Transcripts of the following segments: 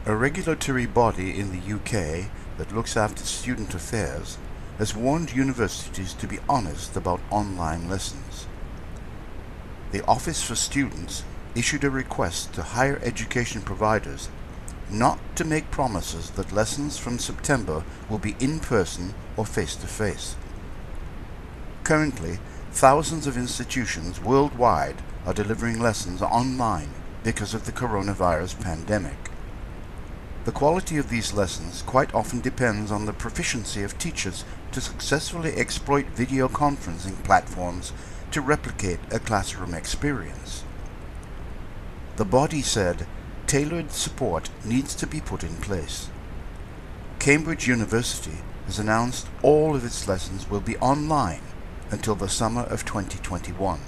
A regulatory body in the UK that looks after student affairs has warned universities to be honest about online lessons. The Office for Students issued a request to higher education providers not to make promises that lessons from September will be in person or face-to-face. Currently, thousands of institutions worldwide are delivering lessons online because of the coronavirus pandemic. The quality of these lessons quite often depends on the proficiency of teachers to successfully exploit video conferencing platforms to replicate a classroom experience. The body said tailored support needs to be put in place. Cambridge University has announced all of its lessons will be online until the summer of 2021.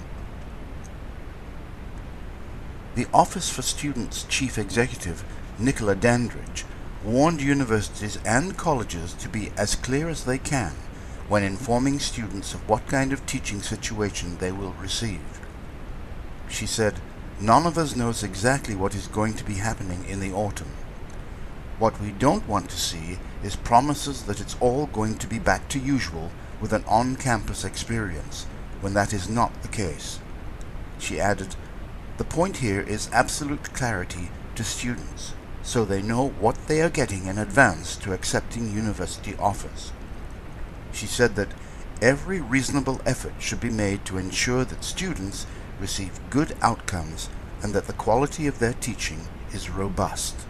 The Office for Students Chief Executive Nicola Dandridge warned universities and colleges to be as clear as they can when informing students of what kind of teaching situation they will receive. She said, "None of us knows exactly what is going to be happening in the autumn. What we don't want to see is promises that it's all going to be back to usual with an on-campus experience, when that is not the case." She added, "The point here is absolute clarity to students, so they know what they are getting in advance to accepting university offers." She said that every reasonable effort should be made to ensure that students receive good outcomes and that the quality of their teaching is robust.